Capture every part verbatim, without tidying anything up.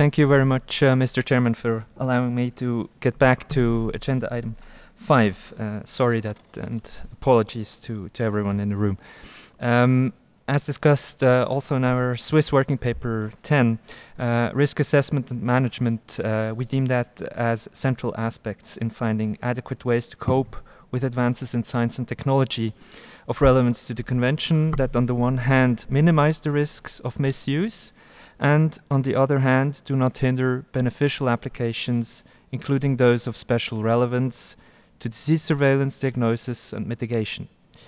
Thank you very much, uh, Mister Chairman, for allowing me to get back to agenda item five. Uh, sorry that, and apologies to, to everyone in the room. Um, as discussed uh, also in our Swiss working paper ten, uh, risk assessment and management, uh, we deem that as central aspects in finding adequate ways to cope with advances in science and technology of relevance to the Convention that on the one hand minimize the risks of misuse and on the other hand do not hinder beneficial applications, including those of special relevance to disease surveillance, diagnosis and mitigation.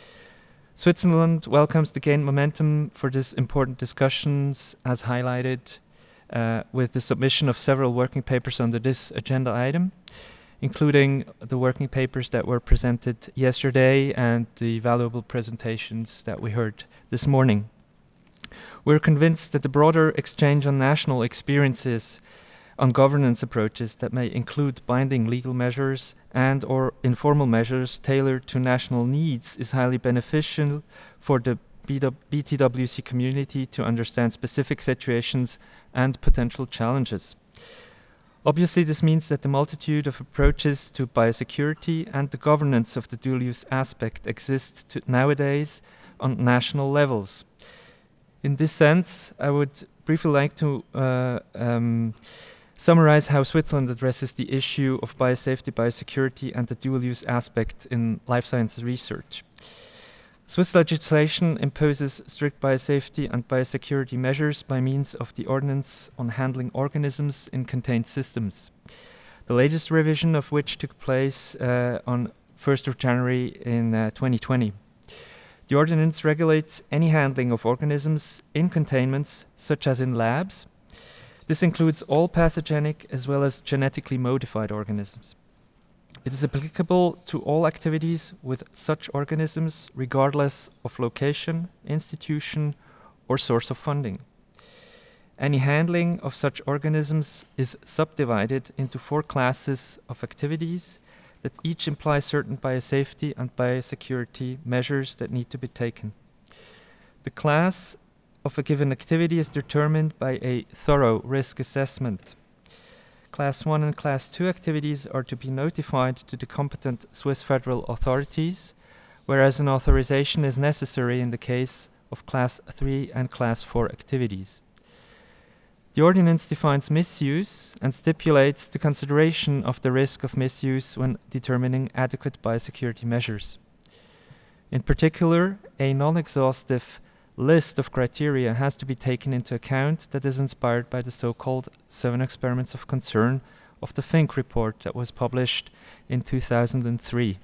Switzerland welcomes the gained momentum for this important discussions as highlighted uh, with the submission of several working papers under this agenda item, including the working papers that were presented yesterday and the valuable presentations that we heard this morning. We're convinced that the broader exchange on national experiences on governance approaches that may include binding legal measures and or informal measures tailored to national needs is highly beneficial for the B T W C community to understand specific situations and potential challenges. Obviously, this means that the multitude of approaches to biosecurity and the governance of the dual-use aspect exist to nowadays on national levels. In this sense, I would briefly like to uh, um, summarize how Switzerland addresses the issue of biosafety, biosecurity, and the dual-use aspect in life sciences research. Swiss legislation imposes strict biosafety and biosecurity measures by means of the Ordinance on Handling Organisms in Contained Systems, the latest revision of which took place uh, on first of January in uh, twenty twenty. The ordinance regulates any handling of organisms in containments, such as in labs. This includes all pathogenic as well as genetically modified organisms. It is applicable to all activities with such organisms, regardless of location, institution, or source of funding. Any handling of such organisms is subdivided into four classes of activities that each imply certain biosafety and biosecurity measures that need to be taken. The class of a given activity is determined by a thorough risk assessment. Class one and Class two activities are to be notified to the competent Swiss federal authorities, whereas an authorization is necessary in the case of Class three and Class four activities. The ordinance defines misuse and stipulates the consideration of the risk of misuse when determining adequate biosecurity measures. In particular, a non-exhaustive list of criteria has to be taken into account that is inspired by the so-called Seven Experiments of Concern of the Fink report that was published in two thousand three.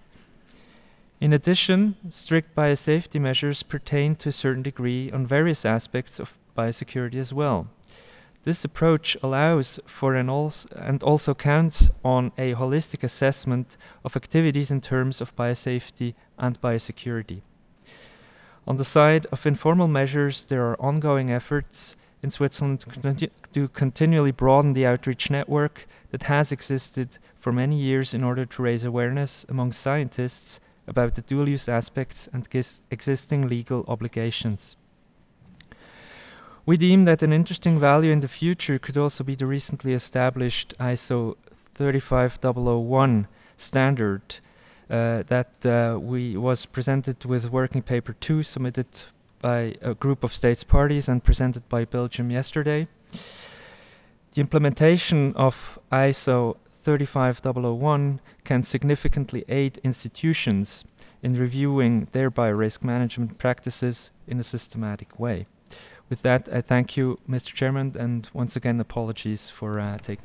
In addition, strict biosafety measures pertain to a certain degree on various aspects of biosecurity as well. This approach allows for an also, and also counts on a holistic assessment of activities in terms of biosafety and biosecurity. On the side of informal measures, there are ongoing efforts in Switzerland to, to continually broaden the outreach network that has existed for many years in order to raise awareness among scientists about the dual-use aspects and existing legal obligations. We deem that an interesting value in the future could also be the recently established I S O thirty-five thousand one standard uh, that uh, we was presented with working paper two submitted by a group of states parties and presented by Belgium yesterday. The implementation of I S O thirty-five thousand one can significantly aid institutions in reviewing their biorisk management practices in a systematic way. With that, I thank you, Mister Chairman, and once again, apologies for uh, taking